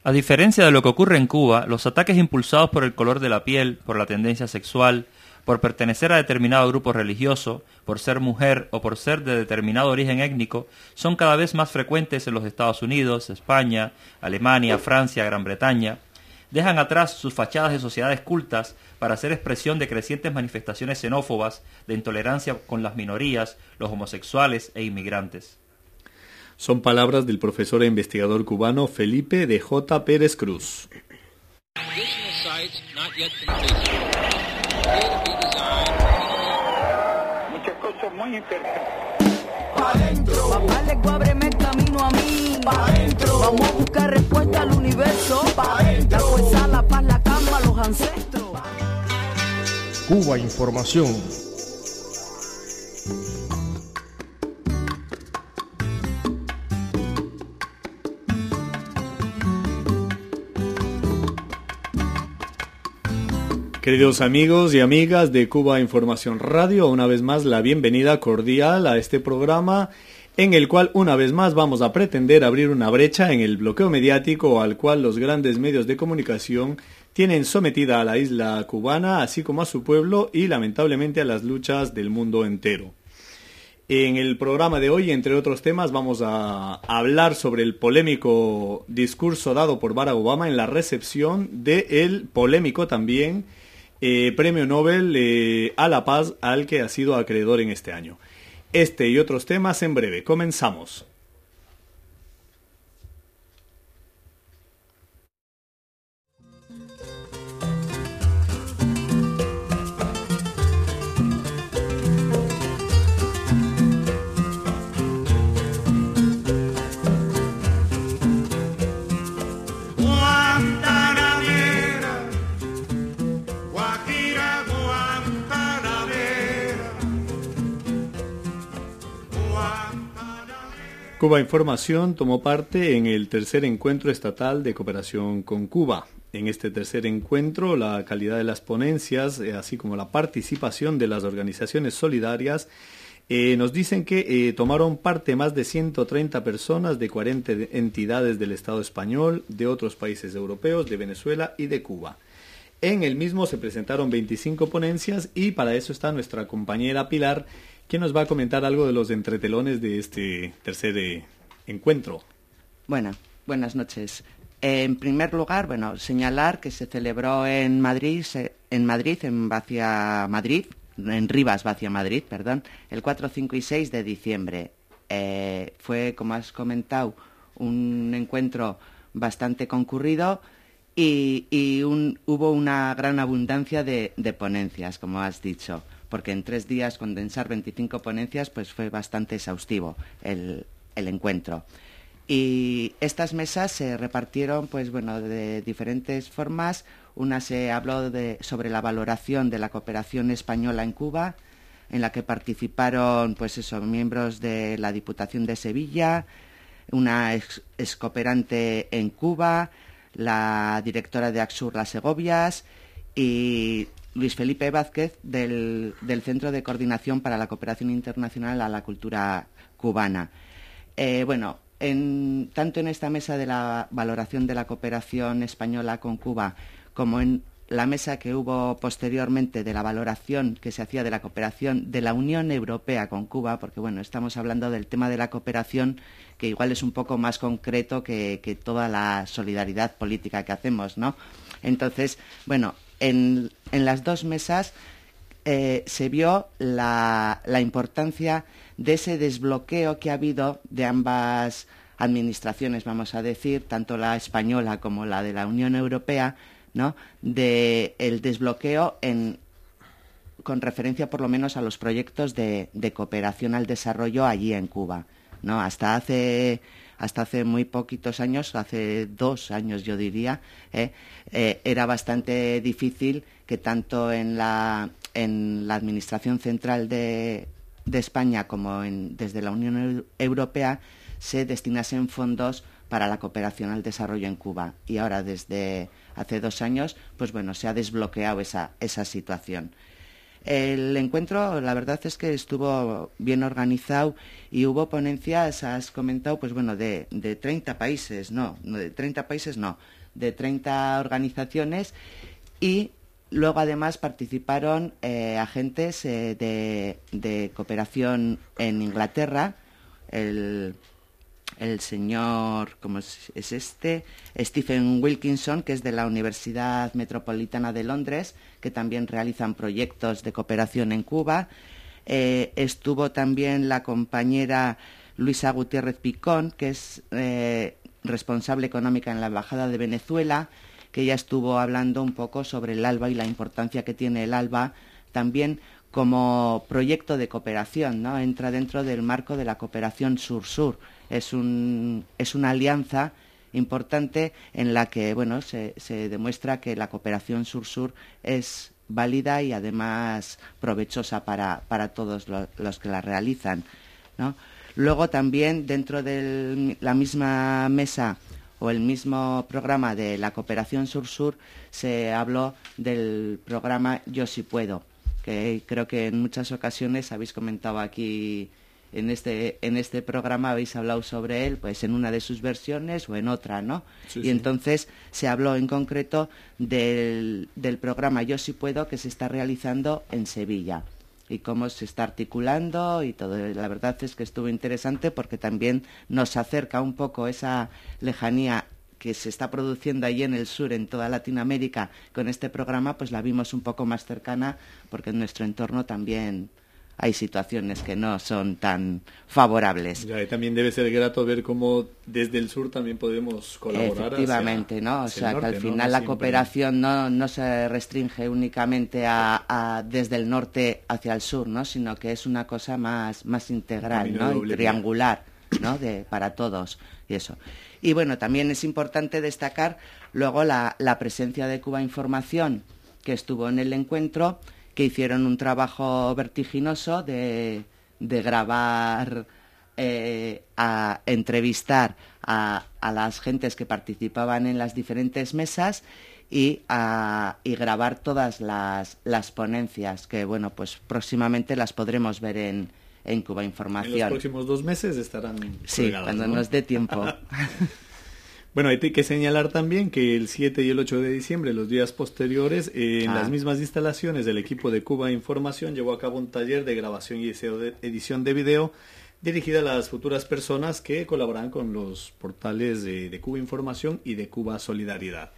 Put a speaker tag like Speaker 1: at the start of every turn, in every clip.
Speaker 1: A diferencia de lo que ocurre en Cuba, los ataques impulsados por el color de la piel, por la tendencia sexual, por pertenecer a determinado grupo religioso, por ser mujer o por ser de determinado origen étnico, son cada vez más frecuentes en los Estados Unidos, España, Alemania, Francia, Gran Bretaña. Dejan atrás sus fachadas de sociedades cultas para hacer expresión de crecientes manifestaciones xenófobas, de intolerancia con las minorías, los homosexuales e inmigrantes.
Speaker 2: Son palabras del profesor e investigador cubano Felipe de J. Pérez Cruz.
Speaker 3: Muchas cosas muy interesantes.
Speaker 4: Pa' dentro. Papá, le ábreme el camino a mí. Pa' dentro. Vamos a buscar respuesta al universo. Pa' dentro. La fuerza, la paz, la calma, los ancestros.
Speaker 5: Cuba Información.
Speaker 2: Queridos amigos y amigas de Cuba Información Radio, una vez más la bienvenida cordial a este programa en el cual una vez más vamos a pretender abrir una brecha en el bloqueo mediático al cual los grandes medios de comunicación tienen sometida a la isla cubana, así como a su pueblo y lamentablemente a las luchas del mundo entero. En el programa de hoy, entre otros temas, vamos a hablar sobre el polémico discurso dado por Barack Obama en la recepción del polémico también Premio Nobel a la Paz al que ha sido acreedor en este año. Este y otros temas en breve. Comenzamos. Cuba Información tomó parte en el tercer encuentro estatal de cooperación con Cuba. En este tercer encuentro, la calidad de las ponencias, así como la participación de las organizaciones solidarias, nos dicen que tomaron parte más de 130 personas de 40 entidades del Estado español, de otros países europeos, de Venezuela y de Cuba. En el mismo se presentaron 25 ponencias y para eso está nuestra compañera Pilar, que nos va a comentar algo de los entretelones de este tercer encuentro.
Speaker 6: Bueno, buenas noches. En primer lugar, señalar que se celebró en Rivas Vacia Madrid, el 4, 5 y 6 de diciembre. Fue, como has comentado, un encuentro bastante concurrido y hubo una gran abundancia de ponencias, como has dicho, porque en 3 días condensar 25 ponencias pues fue bastante exhaustivo el encuentro. Y estas mesas se repartieron de diferentes formas. Una se habló sobre la valoración de la cooperación española en Cuba, en la que participaron miembros de la Diputación de Sevilla, una excooperante en Cuba, la directora de Axur Las Segovias y Luis Felipe Vázquez del Centro de Coordinación para la Cooperación Internacional a la Cultura Cubana. Tanto en esta mesa de la valoración de la cooperación española con Cuba como en la mesa que hubo posteriormente de la valoración que se hacía de la cooperación de la Unión Europea con Cuba, porque estamos hablando del tema de la cooperación que igual es un poco más concreto que toda la solidaridad política que hacemos, ¿no? Entonces, en las dos mesas se vio la importancia de ese desbloqueo que ha habido de ambas administraciones, vamos a decir, tanto la española como la de la Unión Europea, ¿no? De el desbloqueo con referencia por lo menos a los proyectos de cooperación al desarrollo allí en Cuba, ¿no? Hasta hace muy poquitos años, hace 2 años yo diría, era bastante difícil que tanto en la Administración Central de España como desde la Unión Europea se destinasen fondos para la cooperación al desarrollo en Cuba. Y ahora, desde hace 2 años, se ha desbloqueado esa situación. El encuentro, la verdad es que estuvo bien organizado y hubo ponencias, has comentado, de 30 países, de de 30 organizaciones, y luego además participaron agentes de cooperación en Inglaterra, el señor, ¿cómo es este? Stephen Wilkinson, que es de la Universidad Metropolitana de Londres, que también realizan proyectos de cooperación en Cuba. Estuvo también la compañera Luisa Gutiérrez Picón, que es responsable económica en la Embajada de Venezuela, que ya estuvo hablando un poco sobre el ALBA y la importancia que tiene el ALBA también como proyecto de cooperación, ¿no? Entra dentro del marco de la cooperación sur-sur. Es una alianza importante en la que, bueno, se demuestra que la cooperación sur-sur es válida y además provechosa para todos los que la realizan, ¿no? Luego también dentro de la misma mesa o el mismo programa de la cooperación sur-sur se habló del programa Yo sí puedo, que creo que en muchas ocasiones habéis comentado aquí en este programa, habéis hablado sobre él, pues en una de sus versiones o en otra, ¿no? Sí, y entonces se habló en concreto del programa Yo sí puedo, que se está realizando en Sevilla y cómo se está articulando y todo. La verdad es que estuvo interesante porque también nos acerca un poco esa lejanía que se está produciendo allí en el sur, en toda Latinoamérica, con este programa, pues la vimos un poco más cercana, porque en nuestro entorno también hay situaciones que no son tan favorables.
Speaker 2: Ya, y también debe ser grato ver cómo desde el sur también podemos colaborar.
Speaker 6: Efectivamente, ¿no? O sea, norte, que al final la cooperación no se restringe únicamente a desde el norte hacia el sur, ¿no? Sino que es una cosa más integral, ¿no? Y triangular, ¿no? Para todos y eso. Y bueno, también es importante destacar luego la presencia de Cuba Información, que estuvo en el encuentro, que hicieron un trabajo vertiginoso de grabar, a entrevistar a las gentes que participaban en las diferentes mesas y grabar todas las ponencias, que bueno, pues próximamente las podremos ver en Cuba Información.
Speaker 2: En los próximos 2 meses estarán
Speaker 6: colgadas, cuando ¿no? nos dé tiempo.
Speaker 2: Bueno, hay que señalar también que el 7 y el 8 de diciembre, los días posteriores, en las mismas instalaciones del equipo de Cuba Información llevó a cabo un taller de grabación y edición de video dirigida a las futuras personas que colaboran con los portales de Cuba Información y de Cuba Solidaridad.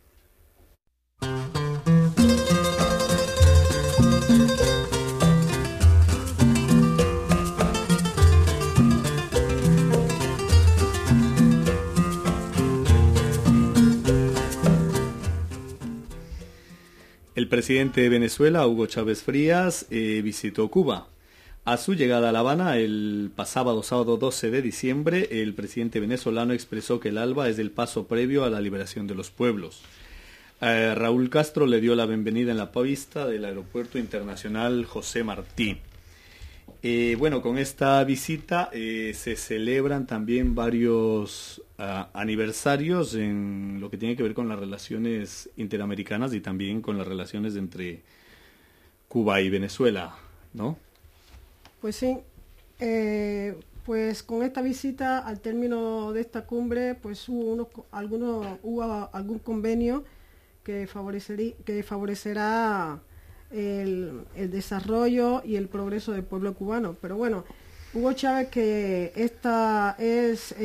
Speaker 2: El presidente de Venezuela, Hugo Chávez Frías, visitó Cuba. A su llegada a La Habana, el sábado 12 de diciembre, el presidente venezolano expresó que el ALBA es el paso previo a la liberación de los pueblos. Raúl Castro le dio la bienvenida en la pista del Aeropuerto Internacional José Martí. Bueno, con esta visita se celebran también varios aniversarios en lo que tiene que ver con las relaciones interamericanas y también con las relaciones entre Cuba y Venezuela, ¿no?
Speaker 7: Pues sí, pues con esta visita, al término de esta cumbre, pues hubo algún convenio que favorecerá el desarrollo y el progreso del pueblo cubano. Pero bueno, Hugo Chávez, que esta es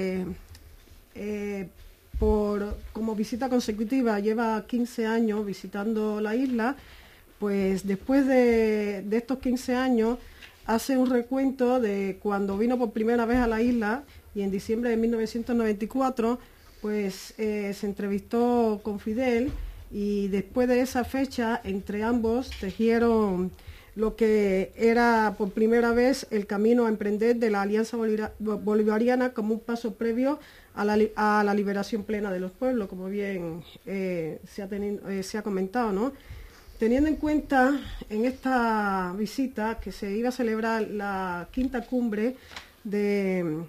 Speaker 7: como visita consecutiva, lleva 15 años visitando la isla, pues después de estos 15 años hace un recuento de cuando vino por primera vez a la isla, y en diciembre de 1994 pues se entrevistó con Fidel, y después de esa fecha entre ambos tejieron lo que era por primera vez el camino a emprender de la Alianza Bolivariana como un paso previo a la liberación plena de los pueblos, como bien se ha comentado, ¿no? Teniendo en cuenta en esta visita que se iba a celebrar la 5ª cumbre del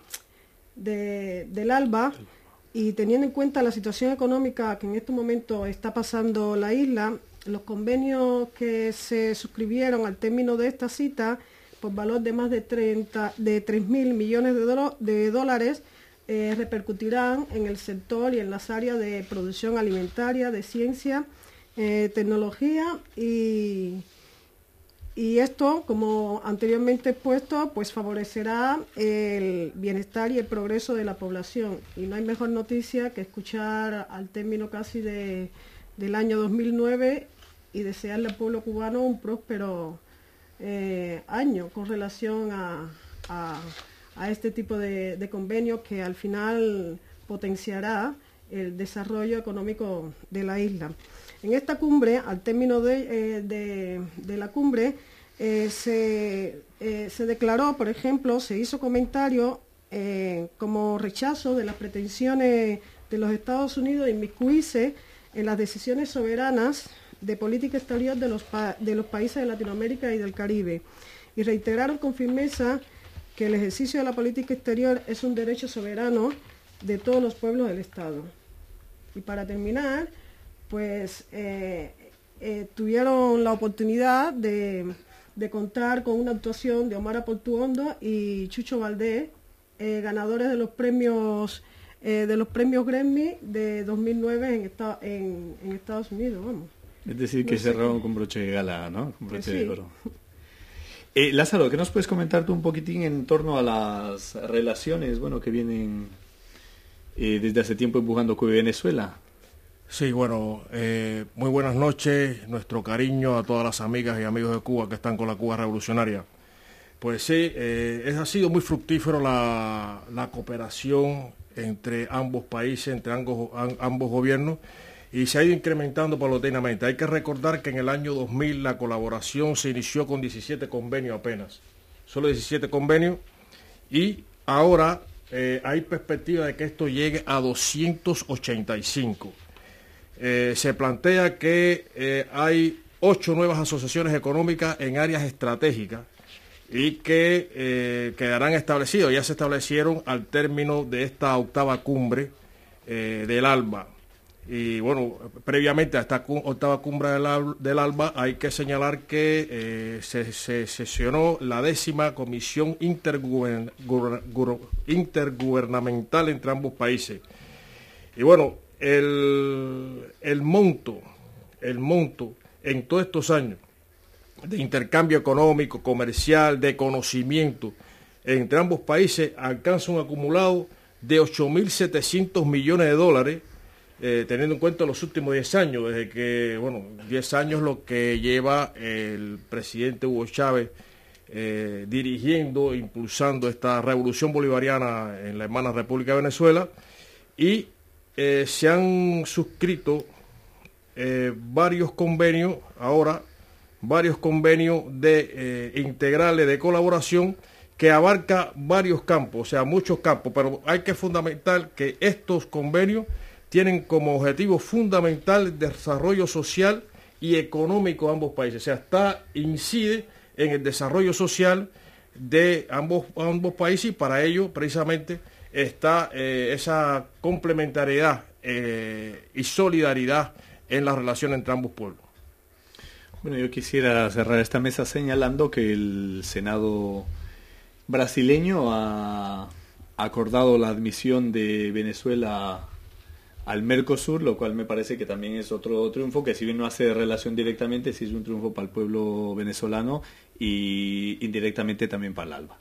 Speaker 7: ALBA, y teniendo en cuenta la situación económica que en este momento está pasando la isla, los convenios que se suscribieron al término de esta cita, por valor de más de 3.000 millones de dólares, repercutirán en el sector y en las áreas de producción alimentaria, de ciencia, tecnología y esto, como anteriormente expuesto, pues favorecerá el bienestar y el progreso de la población. Y no hay mejor noticia que escuchar al término casi del año 2009 y desearle al pueblo cubano un próspero año con relación a este tipo de convenios que al final potenciará el desarrollo económico de la isla. En esta cumbre, al término de la cumbre, se declaró, por ejemplo, se hizo comentario como rechazo de las pretensiones de los Estados Unidos de inmiscuirse en las decisiones soberanas de política exterior de los países de Latinoamérica y del Caribe, y reiteraron con firmeza que el ejercicio de la política exterior es un derecho soberano de todos los pueblos del Estado. Y para terminar, pues tuvieron la oportunidad de contar con una actuación de Omar Portuondo y Chucho Valdés, ganadores de los premios Grammy de 2009 en Estados Unidos, vamos.
Speaker 2: Es decir, que cerraron con broche de gala, ¿no? Con broche de
Speaker 7: sí.
Speaker 2: oro. Lázaro, ¿qué nos puedes comentar tú un poquitín en torno a las relaciones, bueno, que vienen desde hace tiempo empujando Cuba y Venezuela?
Speaker 5: Sí, bueno, muy buenas noches, nuestro cariño a todas las amigas y amigos de Cuba que están con la Cuba revolucionaria. Pues sí, ha sido muy fructífero la cooperación entre ambos países, entre ambos gobiernos, y se ha ido incrementando paulatinamente. Hay que recordar que en el año 2000 la colaboración se inició con 17 convenios apenas, solo 17 convenios, y ahora hay perspectiva de que esto llegue a 285. Se plantea que hay 8 nuevas asociaciones económicas en áreas estratégicas y que quedarán establecidos, ya se establecieron al término de esta 8ª cumbre del ALBA. Y bueno, previamente a esta 8ª cumbre del ALBA hay que señalar que se sesionó la 10ª Comisión Intergubernamental entre ambos países. Y bueno, el monto en todos estos años de intercambio económico, comercial, de conocimiento entre ambos países alcanza un acumulado de 8.700 millones de dólares, teniendo en cuenta los últimos 10 años, desde que, 10 años lo que lleva el presidente Hugo Chávez dirigiendo, impulsando esta revolución bolivariana en la hermana República de Venezuela, y se han suscrito varios convenios de integrales de colaboración que abarca varios campos, o sea, muchos campos, pero hay que fundamentar que estos convenios tienen como objetivo fundamental el desarrollo social y económico de ambos países, o sea, incide en el desarrollo social de ambos países, y para ello precisamente está esa complementariedad y solidaridad en la relación entre ambos pueblos.
Speaker 2: Bueno, yo quisiera cerrar esta mesa señalando que el Senado brasileño ha acordado la admisión de Venezuela al Mercosur, lo cual me parece que también es otro triunfo, que si bien no hace relación directamente, sí es un triunfo para el pueblo venezolano y indirectamente también para el ALBA.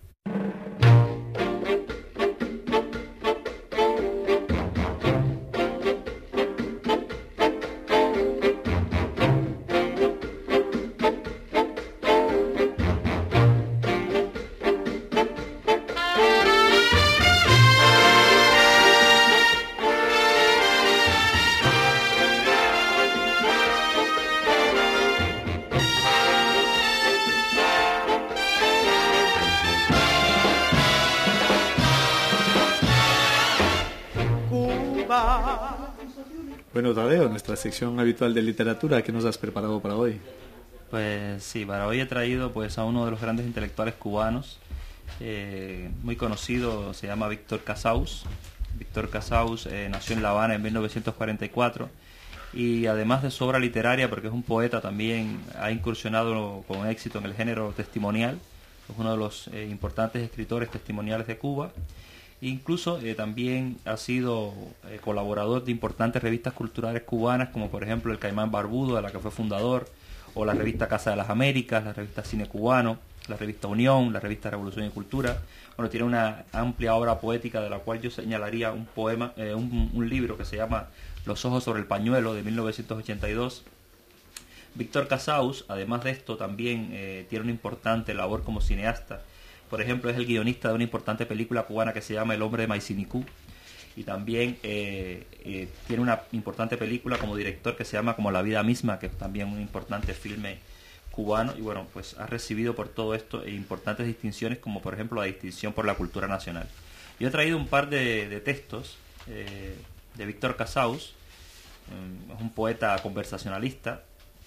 Speaker 2: Bueno, Tadeo, nuestra sección habitual de literatura, ¿qué nos has preparado para hoy?
Speaker 1: Pues sí, para hoy he traído pues a uno de los grandes intelectuales cubanos, muy conocido, se llama Víctor Casaus. Víctor Casaus nació en La Habana en 1944 y además de su obra literaria, porque es un poeta también, ha incursionado con éxito en el género testimonial, es uno de los importantes escritores testimoniales de Cuba. Incluso también ha sido colaborador de importantes revistas culturales cubanas, como por ejemplo El Caimán Barbudo, de la que fue fundador, o la revista Casa de las Américas, la revista Cine Cubano, la revista Unión, la revista Revolución y Cultura. Bueno, tiene una amplia obra poética, de la cual yo señalaría un poema, un libro que se llama Los ojos sobre el pañuelo, de 1982. Víctor Casaus, además de esto, también tiene una importante labor como cineasta. Por ejemplo, es el guionista de una importante película cubana que se llama El hombre de Maicinicú, y también tiene una importante película como director que se llama Como la vida misma, que es también un importante filme cubano. Y bueno, pues ha recibido por todo esto importantes distinciones, como por ejemplo la distinción por la cultura nacional. Yo he traído un par de textos de Víctor Casaus. Es un poeta conversacionalista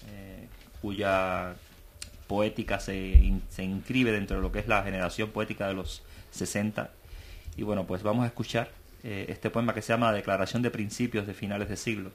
Speaker 1: cuya poética se inscribe dentro de lo que es la generación poética de los 60. Y bueno, pues vamos a escuchar este poema que se llama Declaración de Principios de Finales de Siglo.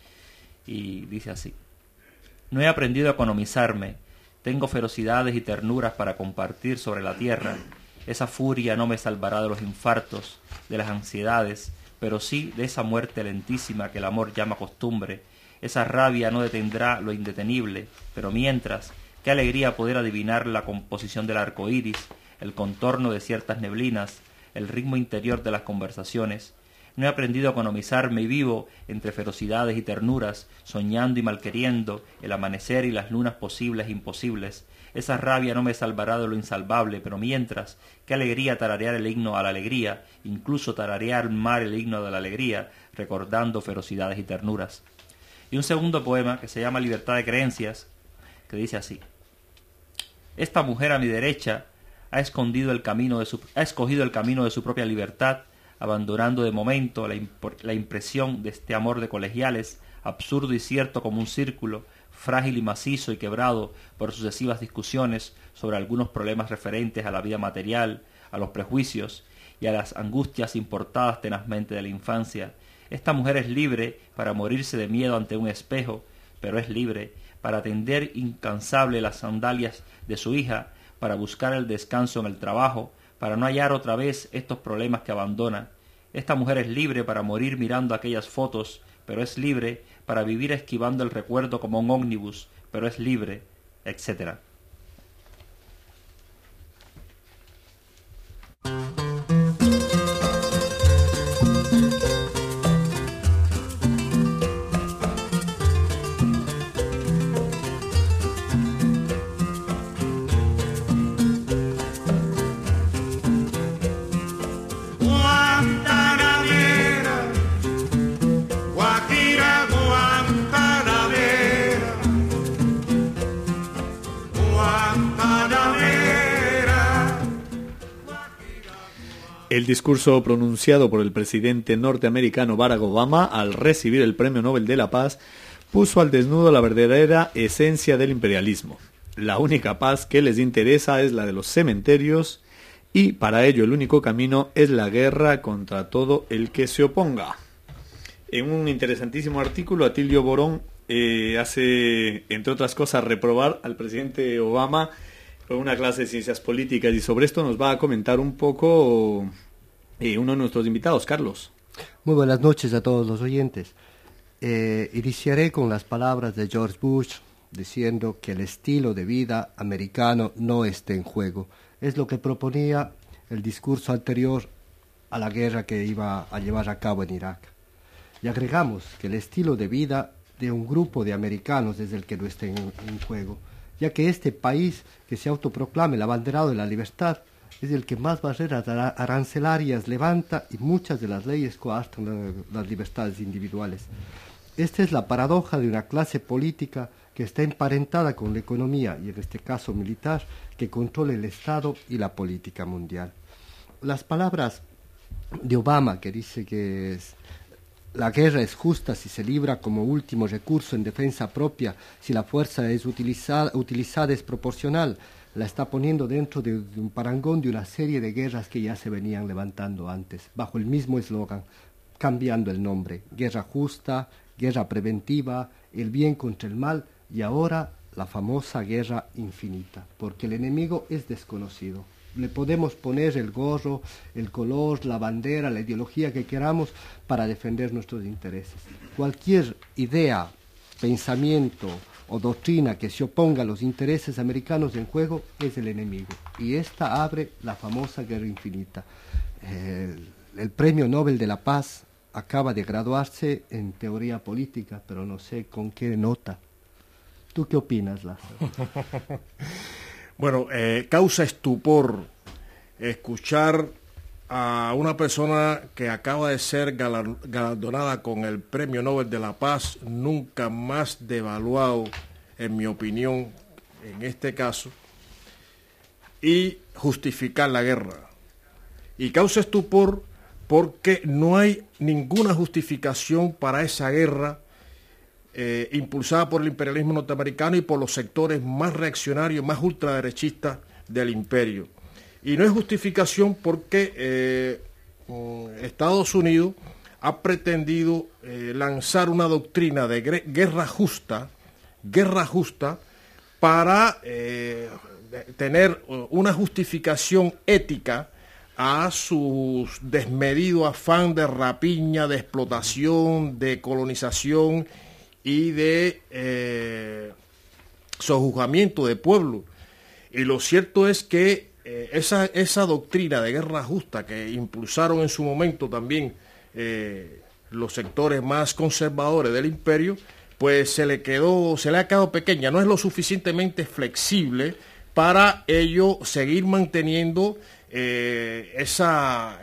Speaker 1: Y dice así: No he aprendido a economizarme, tengo ferocidades y ternuras para compartir sobre la tierra. Esa furia no me salvará de los infartos, de las ansiedades, pero sí de esa muerte lentísima que el amor llama costumbre. Esa rabia no detendrá lo indetenible, pero mientras, qué alegría poder adivinar la composición del arco iris, el contorno de ciertas neblinas, el ritmo interior de las conversaciones. No he aprendido a economizarme y vivo entre ferocidades y ternuras, soñando y malqueriendo el amanecer y las lunas posibles e imposibles. Esa rabia no me salvará de lo insalvable, pero mientras, qué alegría tararear el himno a la alegría, incluso tararear mal el himno de la alegría, recordando ferocidades y ternuras. Y un segundo poema que se llama Libertad de Creencias, que dice así: Esta mujer a mi derecha ha escogido el camino de su propia libertad, abandonando de momento la impresión de este amor de colegiales, absurdo y cierto como un círculo, frágil y macizo y quebrado por sucesivas discusiones sobre algunos problemas referentes a la vida material, a los prejuicios y a las angustias importadas tenazmente de la infancia. Esta mujer es libre para morirse de miedo ante un espejo, pero es libre para tender incansable las sandalias de su hija, para buscar el descanso en el trabajo, para no hallar otra vez estos problemas que abandona. Esta mujer es libre para morir mirando aquellas fotos, pero es libre para vivir esquivando el recuerdo como un ómnibus, pero es libre, etc.
Speaker 2: El discurso pronunciado por el presidente norteamericano Barack Obama al recibir el Premio Nobel de la Paz puso al desnudo la verdadera esencia del imperialismo. La única paz que les interesa es la de los cementerios, y para ello el único camino es la guerra contra todo el que se oponga. En un interesantísimo artículo, Atilio Borón hace, entre otras cosas, reprobar al presidente Obama con una clase de ciencias políticas, y sobre esto nos va a comentar un poco uno de nuestros invitados, Carlos.
Speaker 8: Muy buenas noches a todos los oyentes. Iniciaré con las palabras de George Bush diciendo que el estilo de vida americano no está en juego. Es lo que proponía el discurso anterior a la guerra que iba a llevar a cabo en Irak. Y agregamos que el estilo de vida de un grupo de americanos es el que no está en juego, ya que este país que se autoproclama el abanderado de la libertad es el que más barreras arancelarias levanta y muchas de las leyes coartan las libertades individuales. Esta es la paradoja de una clase política que está emparentada con la economía, y en este caso militar, que controla el Estado y la política mundial. Las palabras de Obama, que dice que la guerra es justa si se libra como último recurso en defensa propia, si la fuerza es utilizada es proporcional, la está poniendo dentro de un parangón de una serie de guerras que ya se venían levantando antes, bajo el mismo eslogan, cambiando el nombre: guerra justa, guerra preventiva, el bien contra el mal, y ahora la famosa guerra infinita, porque el enemigo es desconocido. Le podemos poner el gorro, el color, la bandera, la ideología que queramos para defender nuestros intereses. Cualquier idea, pensamiento o doctrina que se oponga a los intereses americanos en juego es el enemigo. Y esta abre la famosa guerra infinita. El Premio Nobel de la Paz acaba de graduarse en teoría política, pero no sé con qué nota. ¿Tú qué opinas, Lázaro?
Speaker 5: Bueno, causa estupor escuchar a una persona que acaba de ser galardonada con el Premio Nobel de la Paz, nunca más devaluado, en mi opinión, en este caso, y justificar la guerra. Y causa estupor porque no hay ninguna justificación para esa guerra impulsada por el imperialismo norteamericano y por los sectores más reaccionarios, más ultraderechistas del imperio. Y no es justificación porque Estados Unidos ha pretendido lanzar una doctrina de guerra justa para tener una justificación ética a su desmedido afán de rapiña, de explotación, de colonización y de sojuzgamiento de pueblo. Y lo cierto es que esa doctrina de guerra justa que impulsaron en su momento también los sectores más conservadores del imperio, pues se le ha quedado pequeña, no es lo suficientemente flexible para ello seguir manteniendo esa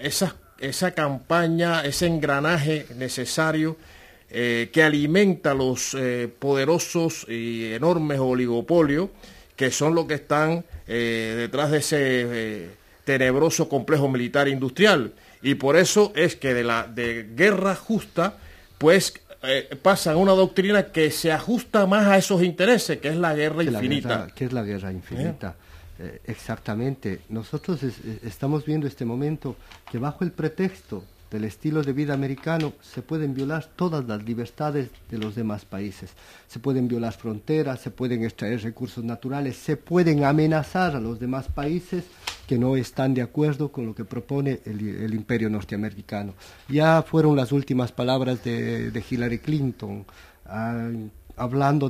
Speaker 5: campaña, ese engranaje necesario que alimenta los poderosos y enormes oligopolios que son los que están detrás de ese tenebroso complejo militar industrial. Y por eso es que de guerra justa, pues pasa a una doctrina que se ajusta más a esos intereses, que es la guerra infinita.
Speaker 8: ¿Qué es la guerra infinita? Exactamente. Nosotros estamos viendo este momento que bajo el pretexto del estilo de vida americano se pueden violar todas las libertades de los demás países. Se pueden violar fronteras, se pueden extraer recursos naturales, se pueden amenazar a los demás países que no están de acuerdo con lo que propone el imperio norteamericano. Ya fueron las últimas palabras de Hillary Clinton hablando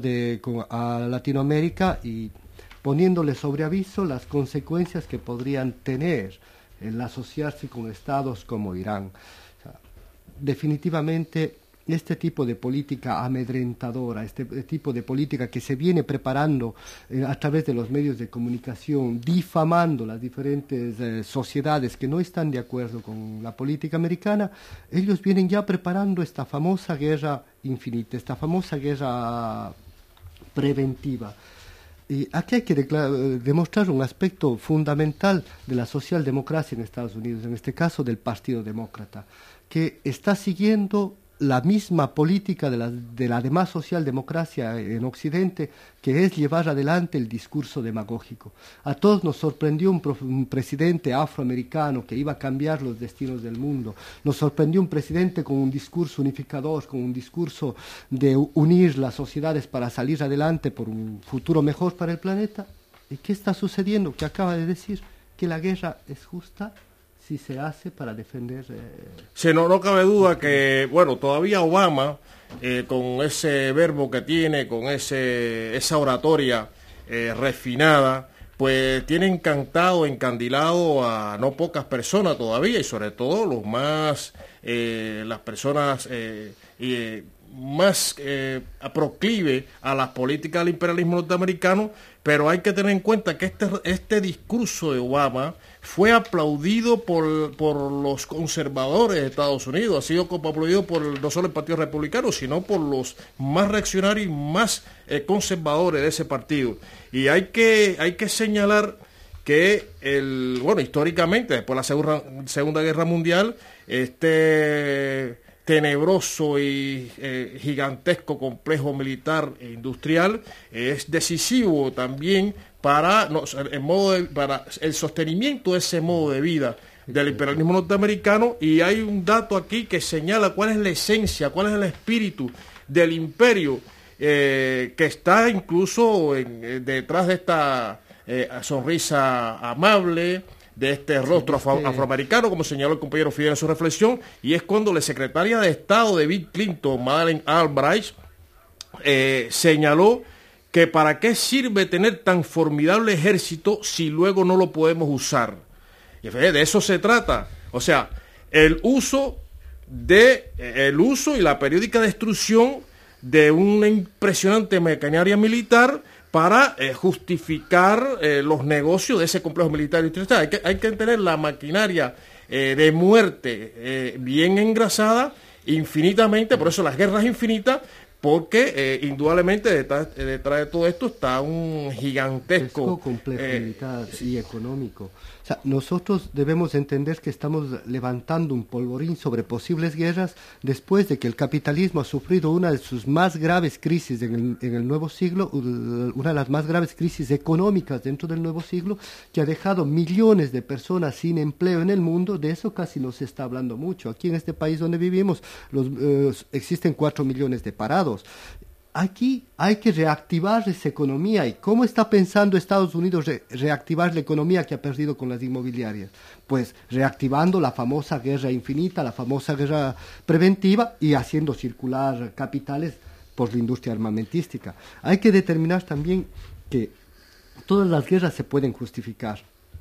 Speaker 8: a Latinoamérica y poniéndole sobre aviso las consecuencias que podrían tener el asociarse con estados como Irán. O sea, definitivamente este tipo de política amedrentadora, este tipo de política que se viene preparando a través de los medios de comunicación, difamando las diferentes sociedades que no están de acuerdo con la política americana, ellos vienen ya preparando esta famosa guerra infinita, esta famosa guerra preventiva. Y aquí hay que demostrar un aspecto fundamental de la socialdemocracia en Estados Unidos, en este caso del Partido Demócrata, que está siguiendo la misma política de la demás socialdemocracia en Occidente, que es llevar adelante el discurso demagógico. A todos nos sorprendió un presidente afroamericano que iba a cambiar los destinos del mundo. Nos sorprendió un presidente con un discurso unificador, con un discurso de unir las sociedades para salir adelante por un futuro mejor para el planeta. ¿Y qué está sucediendo? Que acaba de decir que la guerra es justa si se hace para defender...
Speaker 5: Sí, no cabe duda que, bueno, todavía Obama, con ese verbo que tiene, con esa oratoria refinada, pues tiene encandilado a no pocas personas todavía, y sobre todo las personas más proclive a las políticas del imperialismo norteamericano, pero hay que tener en cuenta que este discurso de Obama fue aplaudido por los conservadores de Estados Unidos, ha sido aplaudido no solo el Partido Republicano, sino por los más reaccionarios y más conservadores de ese partido. Y hay que señalar que históricamente, después de la Segunda Guerra Mundial, tenebroso y gigantesco complejo militar e industrial es decisivo también para el sostenimiento de ese modo de vida del imperialismo norteamericano. Y hay un dato aquí que señala cuál es la esencia, cuál es el espíritu del imperio que está incluso detrás de esta sonrisa amable, de este rostro afroamericano, como señaló el compañero Fidel en su reflexión, y es cuando la secretaria de Estado de Bill Clinton, Madeleine Albright, señaló que para qué sirve tener tan formidable ejército si luego no lo podemos usar. Y de eso se trata. O sea, el uso y la periódica destrucción de una impresionante maquinaria militar para justificar los negocios de ese complejo militar industrial. Hay que tener la maquinaria de muerte bien engrasada infinitamente, por eso las guerras infinitas, porque indudablemente detrás de todo esto está un gigantesco
Speaker 8: complejo militar y económico. O sea, nosotros debemos entender que estamos levantando un polvorín sobre posibles guerras después de que el capitalismo ha sufrido una de sus más graves crisis en el nuevo siglo, una de las más graves crisis económicas dentro del nuevo siglo, que ha dejado millones de personas sin empleo en el mundo. De eso casi no se está hablando mucho. Aquí en este país donde vivimos existen 4 millones de parados. Aquí hay que reactivar esa economía. ¿Y cómo está pensando Estados Unidos reactivar la economía que ha perdido con las inmobiliarias? Pues reactivando la famosa guerra infinita, la famosa guerra preventiva y haciendo circular capitales por la industria armamentística. Hay que determinar también que todas las guerras se pueden justificar,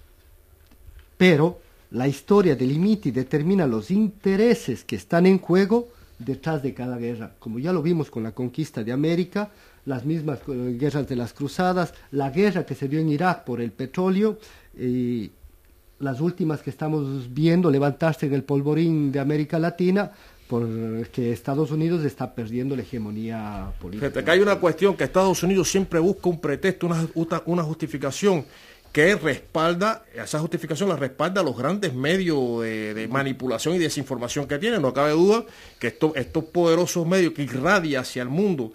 Speaker 8: pero la historia delimita y determina los intereses que están en juego detrás de cada guerra, como ya lo vimos con la conquista de América, las mismas guerras de las cruzadas, la guerra que se dio en Irak por el petróleo, y las últimas que estamos viendo levantarse en el polvorín de América Latina, porque Estados Unidos está perdiendo la hegemonía política.
Speaker 5: Fíjate que hay una cuestión que Estados Unidos siempre busca un pretexto, una justificación que respalda, esa justificación la respalda los grandes medios de manipulación y desinformación que tienen. No cabe duda que estos poderosos medios que irradian hacia el mundo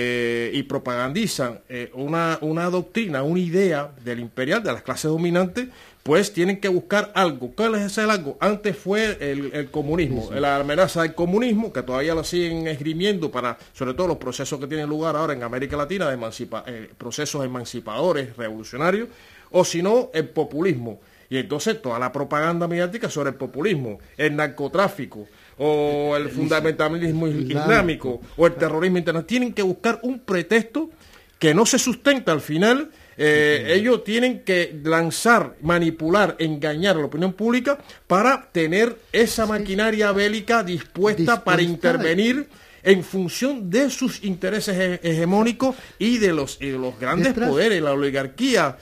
Speaker 5: y propagandizan una doctrina, una idea del imperial, de las clases dominantes, pues tienen que buscar algo. ¿Cuál es ese algo? Antes fue el comunismo, sí. La amenaza del comunismo, que todavía lo siguen esgrimiendo para, sobre todo los procesos que tienen lugar ahora en América Latina, de procesos emancipadores, revolucionarios, o si no, el populismo. Y entonces toda la propaganda mediática sobre el populismo, el narcotráfico, o el fundamentalismo islámico, o el terrorismo internacional, tienen que buscar un pretexto que no se sustenta al final. Ellos tienen que lanzar, manipular, engañar a la opinión pública para tener esa maquinaria bélica dispuesta para intervenir en función de sus intereses hegemónicos y de los grandes poderes, la oligarquía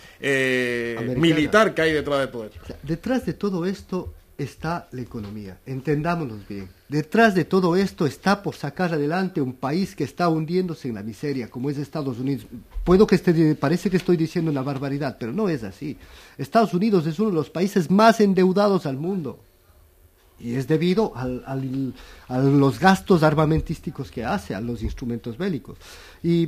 Speaker 5: militar que hay detrás de todo esto.
Speaker 8: O sea, detrás de todo esto está la economía, entendámonos bien. Detrás de todo esto está por sacar adelante un país que está hundiéndose en la miseria, como es Estados Unidos. Parece que estoy diciendo una barbaridad, pero no es así. Estados Unidos es uno de los países más endeudados al mundo. Y es debido a los gastos armamentísticos que hace, a los instrumentos bélicos. Y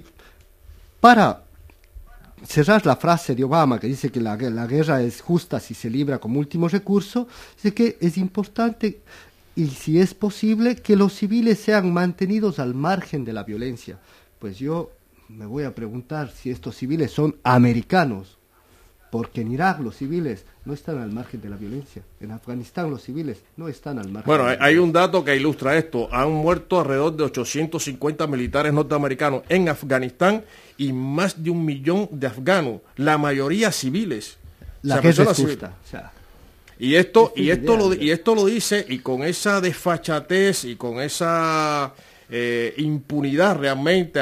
Speaker 8: para cerrar la frase de Obama, que dice que la guerra es justa si se libra como último recurso, dice que es importante, y si es posible, que los civiles sean mantenidos al margen de la violencia. Pues yo me voy a preguntar si estos civiles son americanos, porque en Irak los civiles no están al margen de la violencia. En Afganistán los civiles no están al margen.
Speaker 5: Bueno, hay un dato que ilustra esto. Han muerto alrededor de 850 militares norteamericanos en Afganistán y más de 1 millón de afganos, la mayoría civiles.
Speaker 8: La guerra es justa. O sea,
Speaker 5: y esto lo dice, y con esa desfachatez y con esa impunidad realmente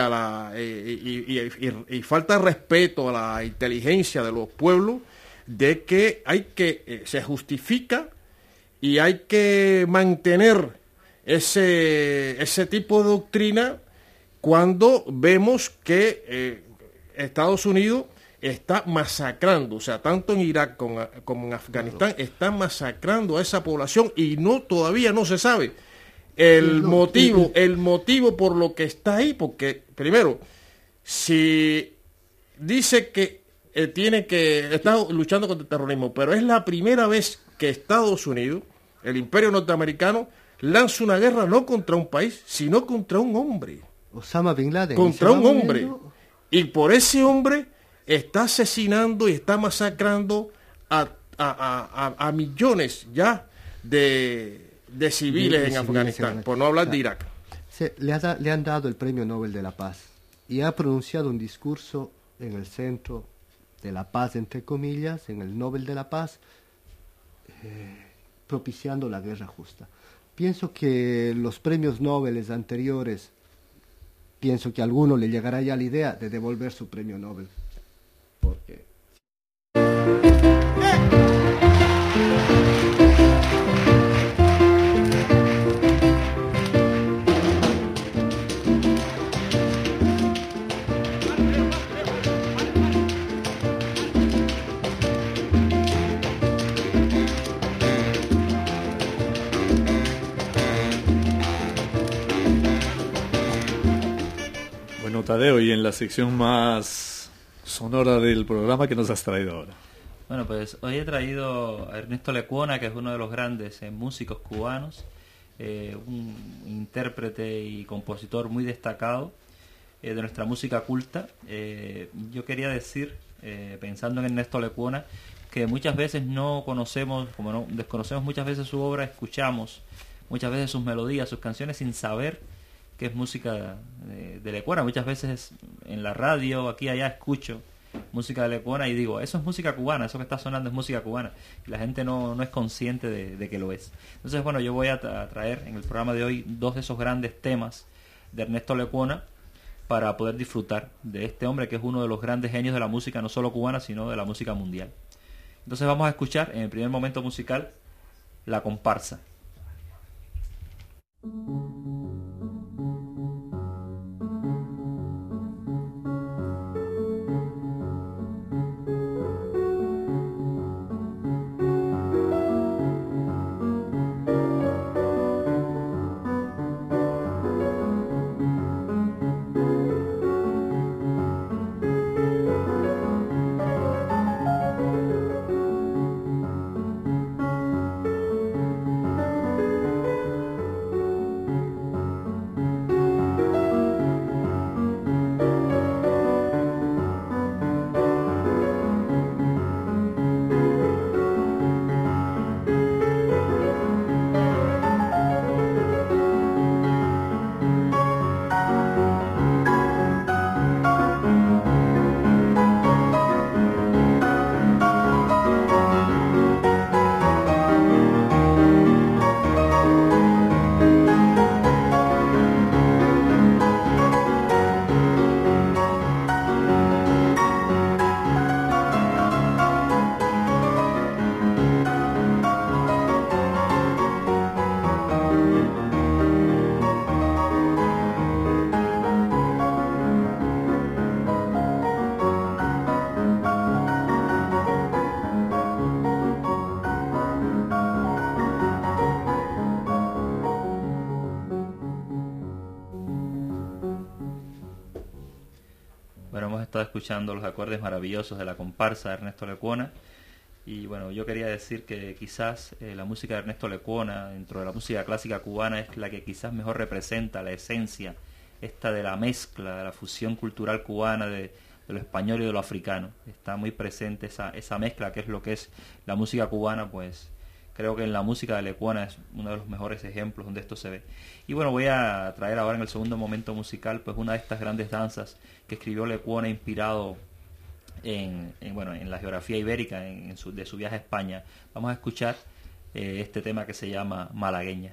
Speaker 5: y falta de respeto a la inteligencia de los pueblos, de que se justifica y hay que mantener ese tipo de doctrina cuando vemos que Estados Unidos está masacrando, o sea, tanto en Irak como en Afganistán, está masacrando a esa población y todavía no se sabe el motivo por lo que está ahí, porque primero, si dice que está luchando contra el terrorismo, pero es la primera vez que Estados Unidos, el imperio norteamericano, lanza una guerra no contra un país, sino contra un hombre.
Speaker 8: Osama Bin Laden.
Speaker 5: Contra un hombre. Y por ese hombre está asesinando y está masacrando a a millones ya de civiles en Afganistán, por no hablar de Irak.
Speaker 8: Le han dado el Premio Nobel de la Paz y ha pronunciado un discurso en el centro de la paz, entre comillas, en el Nobel de la Paz, propiciando la guerra justa. Pienso que los premios Nobel anteriores, pienso que a alguno le llegará ya la idea de devolver su premio Nobel. Porque
Speaker 2: Tadeo, y en la sección más sonora del programa, ¿qué nos has traído ahora?
Speaker 1: Bueno, pues hoy he traído a Ernesto Lecuona, que es uno de los grandes músicos cubanos, un intérprete y compositor muy destacado de nuestra música culta. Yo quería decir, pensando en Ernesto Lecuona, que muchas veces no conocemos, como no desconocemos muchas veces su obra, escuchamos muchas veces sus melodías, sus canciones sin saber que es música de Lecuona. Muchas veces en la radio, aquí y allá, escucho música de Lecuona y digo, eso es música cubana, eso que está sonando es música cubana. Y la gente no es consciente de que lo es. Entonces, bueno, yo voy a traer en el programa de hoy dos de esos grandes temas de Ernesto Lecuona para poder disfrutar de este hombre que es uno de los grandes genios de la música, no solo cubana, sino de la música mundial. Entonces vamos a escuchar en el primer momento musical La Comparsa. Escuchando los acordes maravillosos de La Comparsa de Ernesto Lecuona. Y bueno, yo quería decir que quizás la música de Ernesto Lecuona, dentro de la música clásica cubana, es la que quizás mejor representa la esencia esta de la mezcla, de la fusión cultural cubana de lo español y de lo africano. Está muy presente esa mezcla, que es lo que es la música cubana. Pues creo que en la música de Lecuona es uno de los mejores ejemplos donde esto se ve. Y bueno, voy a traer ahora en el segundo momento musical pues una de estas grandes danzas que escribió Lecuona, inspirado en la geografía ibérica, de su viaje a España. Vamos a escuchar este tema que se llama Malagueña.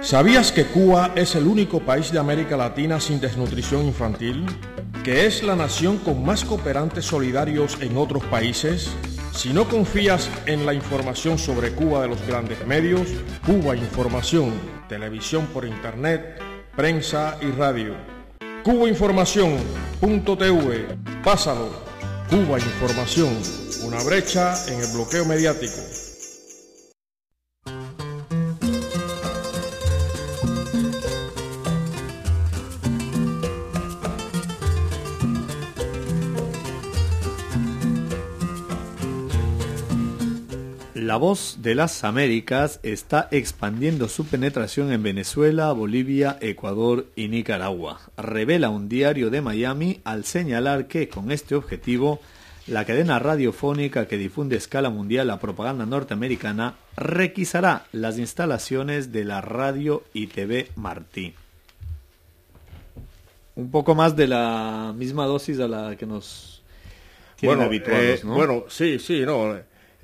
Speaker 5: ¿Sabías que Cuba es el único país de América Latina sin desnutrición infantil? ¿Que es la nación con más cooperantes solidarios en otros países? Si no confías en la información sobre Cuba de los grandes medios, Cuba Información, televisión por internet, prensa y radio. cubainformación.tv, pásalo. Cuba Información, una brecha en el bloqueo mediático.
Speaker 2: La Voz de las Américas está expandiendo su penetración en Venezuela, Bolivia, Ecuador y Nicaragua. Revela un diario de Miami al señalar que, con este objetivo, la cadena radiofónica que difunde a escala mundial la propaganda norteamericana requisará las instalaciones de la radio y TV Martí. Un poco más de la misma dosis a la que nos tienen habituados, ¿no?
Speaker 5: Bueno, sí, no.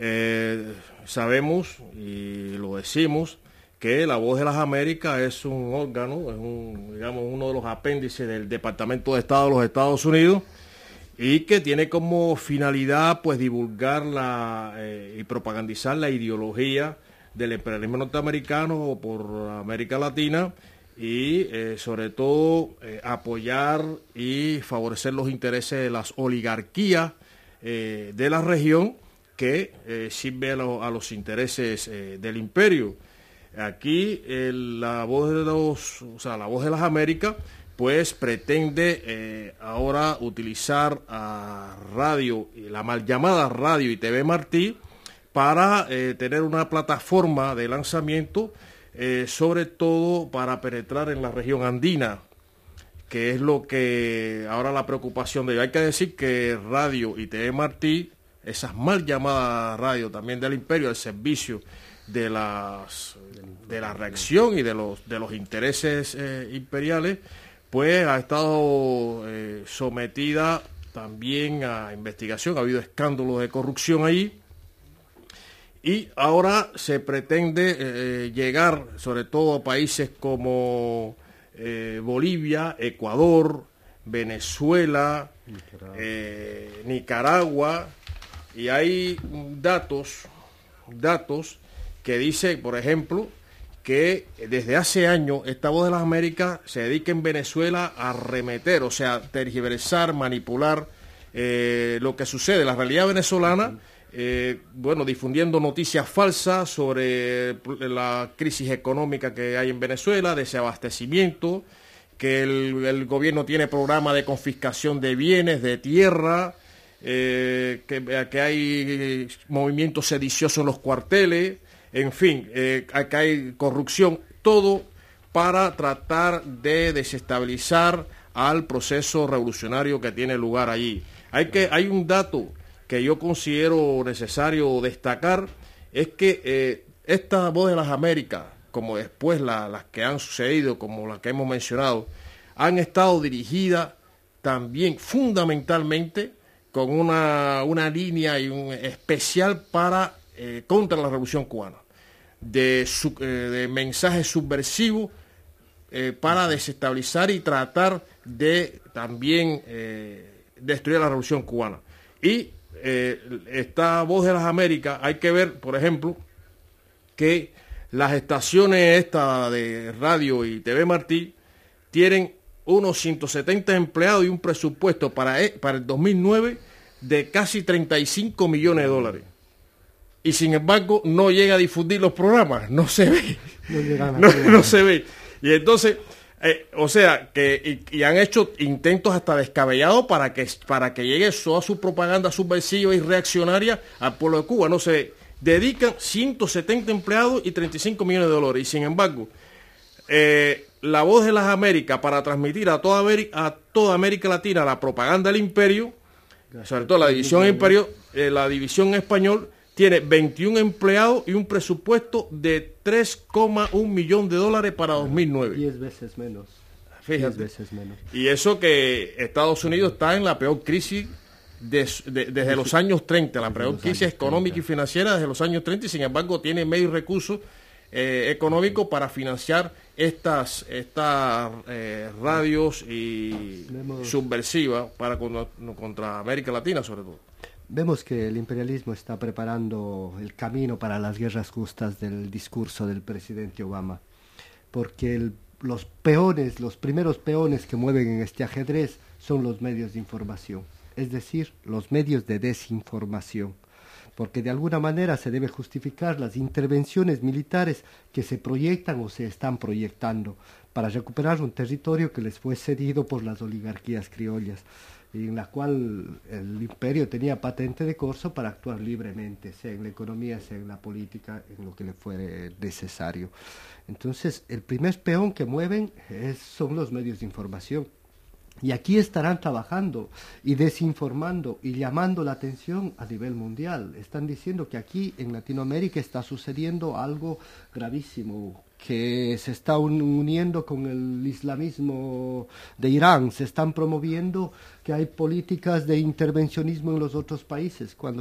Speaker 5: Sabemos y lo decimos que La Voz de las Américas es un órgano, es uno de los apéndices del Departamento de Estado de los Estados Unidos y que tiene como finalidad pues divulgar y propagandizar la ideología del imperialismo norteamericano por América Latina y sobre todo apoyar y favorecer los intereses de las oligarquías de la región que sirve a los intereses del imperio. Aquí la voz de las Américas pues pretende ahora utilizar a radio, la mal llamada Radio y TV Martí, para tener una plataforma de lanzamiento, sobre todo para penetrar en la región andina, que es lo que ahora la preocupación de ellos. Hay que decir que Radio y TV Martí, esas mal llamadas radios también del imperio, al servicio de la reacción y de los intereses imperiales, pues ha estado sometida también a investigación. Ha habido escándalos de corrupción ahí y ahora se pretende llegar sobre todo a países como Bolivia, Ecuador, Venezuela, Nicaragua. Y hay datos que dicen, por ejemplo, que desde hace años esta Voz de las Américas se dedica en Venezuela a arremeter, o sea, tergiversar, manipular lo que sucede, la realidad venezolana, difundiendo noticias falsas sobre la crisis económica que hay en Venezuela, desabastecimiento, que el gobierno tiene programa de confiscación de bienes, de tierra, que hay movimientos sediciosos en los cuarteles, en fin, que hay corrupción, todo para tratar de desestabilizar al proceso revolucionario que tiene lugar allí. Hay un dato que yo considero necesario destacar, es que esta Voz de las Américas, como después las que han sucedido, como las que hemos mencionado, han estado dirigidas también fundamentalmente con una línea y un especial para contra la Revolución Cubana, de mensajes subversivos para desestabilizar y tratar de también destruir la Revolución Cubana. Y esta Voz de las Américas, hay que ver, por ejemplo, que las estaciones estas de Radio y TV Martí tienen unos 170 empleados y un presupuesto para el 2009 de casi 35 millones de dólares. Y sin embargo no llega a difundir los programas, no se ve. No se ve. Y entonces, y han hecho intentos hasta descabellados para que llegue toda su propaganda subversiva y reaccionaria al pueblo de Cuba. No se ve. Dedican 170 empleados y 35 millones de dólares. Y sin embargo, la Voz de las Américas, para transmitir a toda América Latina la propaganda del imperio, sobre todo la división imperio, la división español, tiene 21 empleados y un presupuesto de 3,1 millón de dólares para 2009.
Speaker 8: 10 veces menos.
Speaker 5: Fíjate.
Speaker 8: 10 veces menos.
Speaker 5: Y eso que Estados Unidos está en la peor crisis desde los años 30, la peor crisis económica y financiera desde los años 30, y sin embargo tiene medios recursos económicos para financiar estas radios y subversivas contra América Latina sobre todo?
Speaker 8: Vemos que el imperialismo está preparando el camino para las guerras justas del discurso del presidente Obama, porque los primeros peones que mueven en este ajedrez son los medios de información, es decir, los medios de desinformación, porque de alguna manera se debe justificar las intervenciones militares que se proyectan o se están proyectando para recuperar un territorio que les fue cedido por las oligarquías criollas, y en la cual el imperio tenía patente de corso para actuar libremente, sea en la economía, sea en la política, en lo que le fuere necesario. Entonces, el primer peón que mueven son los medios de información. Y aquí estarán trabajando y desinformando y llamando la atención a nivel mundial. Están diciendo que aquí en Latinoamérica está sucediendo algo gravísimo, que se está uniendo con el islamismo de Irán, se están promoviendo que hay políticas de intervencionismo en los otros países, cuando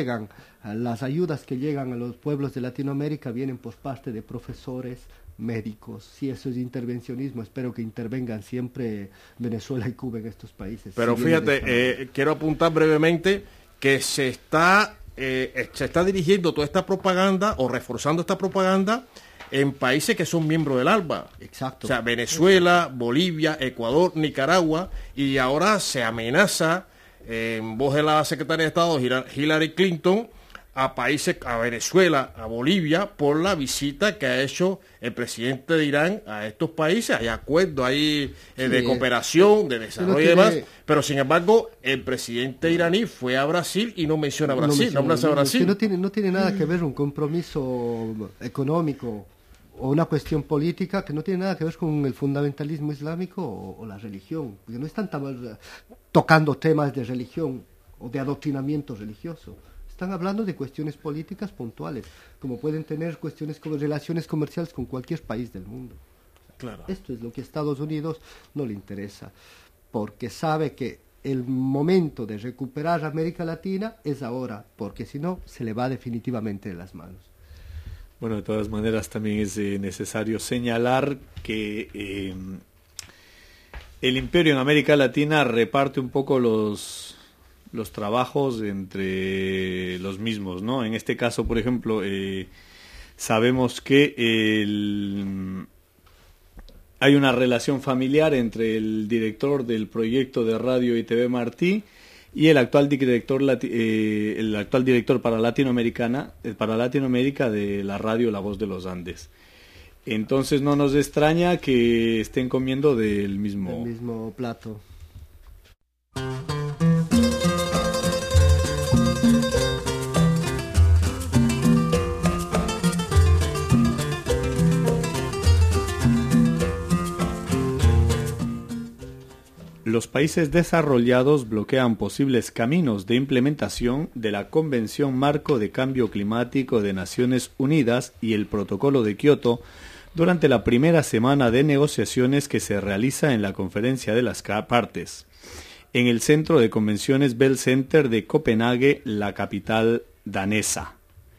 Speaker 8: las ayudas que llegan a los pueblos de Latinoamérica vienen por parte de profesores, médicos. Si eso es intervencionismo, espero que intervengan siempre Venezuela y Cuba en estos países.
Speaker 5: Pero fíjate, quiero apuntar brevemente que se está dirigiendo toda esta propaganda o reforzando esta propaganda en países que son miembros del ALBA.
Speaker 8: Exacto.
Speaker 5: O sea, Venezuela, Bolivia, Ecuador, Nicaragua, y ahora se amenaza, en voz de la secretaria de Estado Hillary Clinton, a países, a Venezuela, a Bolivia, por la visita que ha hecho el presidente de Irán a estos países. Hay acuerdos ahí de cooperación, de desarrollo y demás, pero sin embargo el presidente iraní fue a Brasil y no menciona a Brasil, no habla de Brasil.
Speaker 8: No tiene nada que ver un compromiso económico o una cuestión política que no tiene nada que ver con el fundamentalismo islámico o la religión, porque no están tocando temas de religión o de adoctrinamiento religioso. Están hablando de cuestiones políticas puntuales, como pueden tener cuestiones como relaciones comerciales con cualquier país del mundo.
Speaker 5: Claro.
Speaker 8: Esto es lo que a Estados Unidos no le interesa, porque sabe que el momento de recuperar América Latina es ahora, porque si no, se le va definitivamente de las manos.
Speaker 2: Bueno, de todas maneras también es necesario señalar que el imperio en América Latina reparte un poco los trabajos entre los mismos, ¿no? En este caso, por ejemplo, sabemos que hay una relación familiar entre el director del proyecto de radio y TV Martí y el actual director para Latinoamérica de la radio La Voz de los Andes. Entonces no nos extraña que estén comiendo del mismo
Speaker 8: plato.
Speaker 2: Los países desarrollados bloquean posibles caminos de implementación de la Convención Marco de Cambio Climático de Naciones Unidas y el Protocolo de Kioto durante la primera semana de negociaciones que se realiza en la Conferencia de las Partes, en el Centro de Convenciones Bell Center de Copenhague, la capital danesa.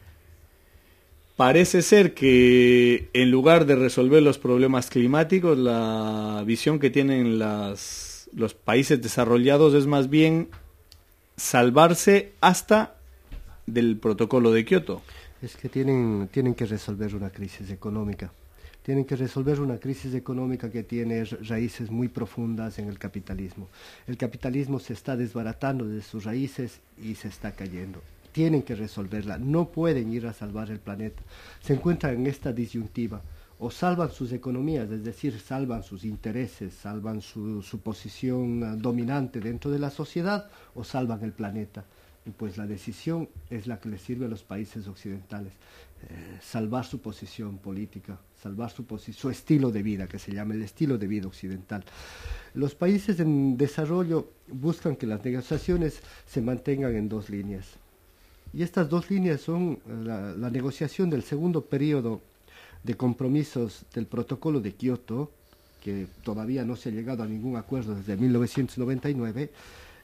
Speaker 2: Parece ser que en lugar de resolver los problemas climáticos, la visión que tienen los países desarrollados es más bien salvarse hasta del protocolo de Kioto.
Speaker 8: Es que tienen que resolver una crisis económica. Tienen que resolver una crisis económica que tiene raíces muy profundas en el capitalismo. El capitalismo se está desbaratando de sus raíces y se está cayendo. Tienen que resolverla. No pueden ir a salvar el planeta. Se encuentran en esta disyuntiva. O salvan sus economías, es decir, salvan sus intereses, salvan su posición dominante dentro de la sociedad, o salvan el planeta. Y pues la decisión es la que le sirve a los países occidentales. Salvar su posición política, salvar su estilo de vida, que se llama el estilo de vida occidental. Los países en desarrollo buscan que las negociaciones se mantengan en dos líneas. Y estas dos líneas son la negociación del segundo periodo de compromisos del protocolo de Kioto, que todavía no se ha llegado a ningún acuerdo desde 1999,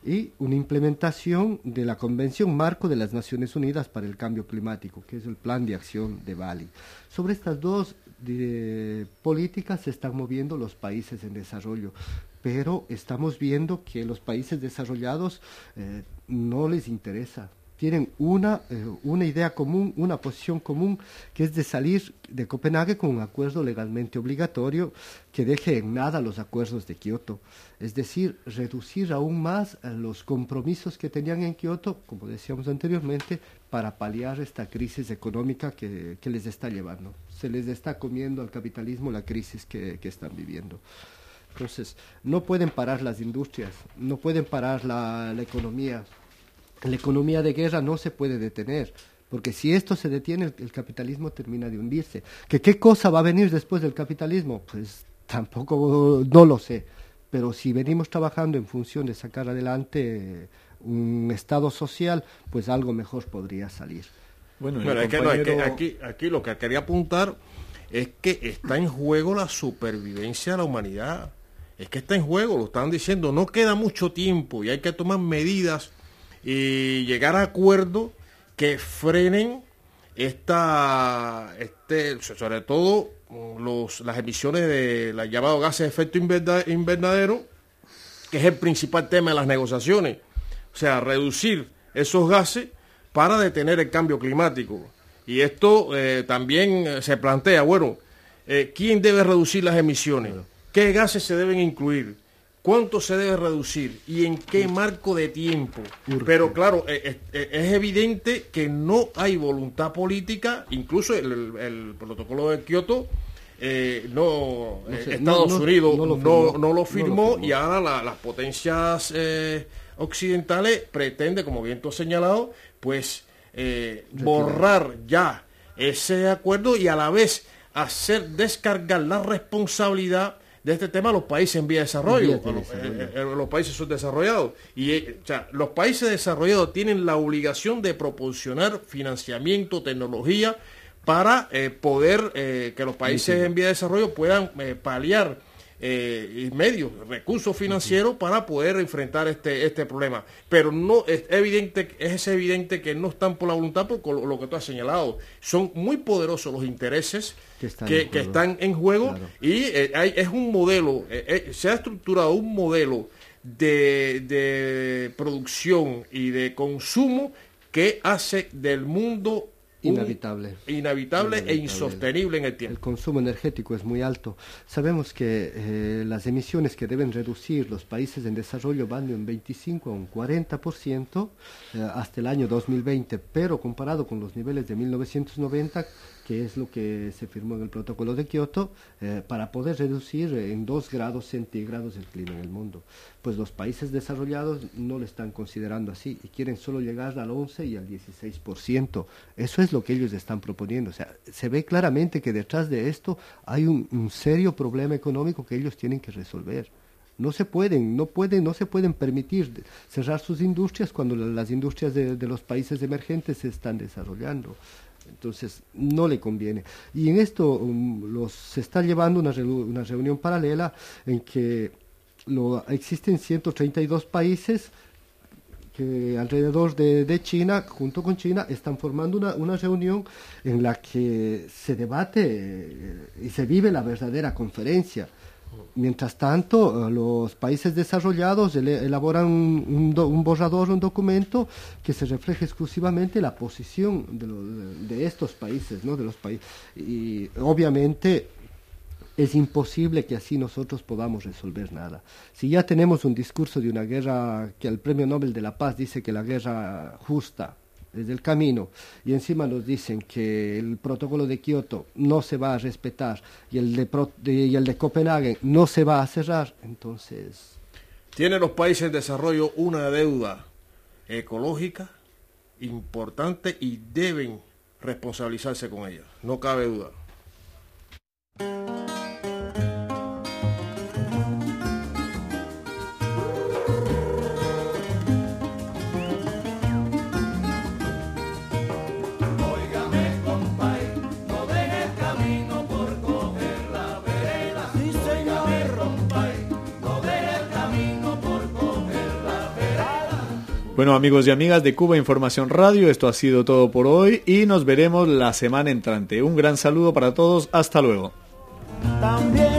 Speaker 8: y una implementación de la Convención Marco de las Naciones Unidas para el Cambio Climático, que es el Plan de Acción de Bali. Sobre estas dos políticas se están moviendo los países en desarrollo, pero estamos viendo que los países desarrollados no les interesa. Tienen una idea común, una posición común, que es de salir de Copenhague con un acuerdo legalmente obligatorio que deje en nada los acuerdos de Kioto. Es decir, reducir aún más los compromisos que tenían en Kioto, como decíamos anteriormente, para paliar esta crisis económica que les está llevando. Se les está comiendo al capitalismo la crisis que están viviendo. Entonces, no pueden parar las industrias, no pueden parar la economía. La economía de guerra no se puede detener, porque si esto se detiene, el capitalismo termina de hundirse. ¿Qué cosa va a venir después del capitalismo? Pues tampoco, no lo sé, pero si venimos trabajando en función de sacar adelante un Estado social, pues algo mejor podría salir.
Speaker 5: Bueno, es que aquí lo que quería apuntar es que está en juego la supervivencia de la humanidad. Es que está en juego, lo están diciendo, no queda mucho tiempo y hay que tomar medidas y llegar a acuerdos que frenen sobre todo las emisiones de los llamados gases de efecto invernadero, que es el principal tema de las negociaciones. O sea, reducir esos gases para detener el cambio climático. Y esto también se plantea, bueno, ¿quién debe reducir las emisiones? ¿Qué gases se deben incluir? ¿Cuánto se debe reducir? ¿Y en qué marco de tiempo? Pero claro, es evidente que no hay voluntad política, incluso el protocolo de Kioto, Estados Unidos no lo firmó y ahora las potencias occidentales pretenden, como bien tú has señalado, pues borrar ya ese acuerdo y a la vez hacer descargar la responsabilidad de este tema a los países en vía de desarrollo, los países subdesarrollados. Y los países desarrollados tienen la obligación de proporcionar financiamiento, tecnología, para poder que los países en vía de desarrollo puedan paliar medios, recursos financieros para poder enfrentar este problema. Pero no es evidente que no están por la voluntad, por lo que tú has señalado. Son muy poderosos los intereses que están en juego, claro. Y es un modelo, se ha estructurado un modelo de producción y de consumo que hace del mundo inhabitable e insostenible en el tiempo.
Speaker 8: El consumo energético es muy alto. Sabemos que las emisiones que deben reducir los países en desarrollo van de un 25 a un 40% hasta el año 2020, pero comparado con los niveles de 1990, que es lo que se firmó en el protocolo de Kioto, para poder reducir en 2 grados centígrados el clima en el mundo. Pues los países desarrollados no lo están considerando así y quieren solo llegar al 11 y al 16%. Eso es lo que ellos están proponiendo. O sea, se ve claramente que detrás de esto hay un serio problema económico que ellos tienen que resolver. No se pueden permitir cerrar sus industrias cuando las industrias de los países emergentes se están desarrollando. Entonces no le conviene. Y en esto se está llevando una reunión paralela en que existen 132 países que alrededor de China, junto con China, están formando una reunión en la que se debate y se vive la verdadera conferencia. Mientras tanto, los países desarrollados elaboran un borrador, un documento que se refleja exclusivamente la posición de estos países, ¿no? De los países. Y obviamente es imposible que así nosotros podamos resolver nada. Si ya tenemos un discurso de una guerra, que el Premio Nobel de la Paz dice que la guerra justa es el camino, y encima nos dicen que el protocolo de Kioto no se va a respetar y el de Copenhague no se va a cerrar, entonces...
Speaker 5: Tienen los países en desarrollo una deuda ecológica importante y deben responsabilizarse con ella, no cabe duda.
Speaker 2: Bueno, amigos y amigas de Cuba Información Radio, esto ha sido todo por hoy y nos veremos la semana entrante. Un gran saludo para todos, hasta luego.
Speaker 4: También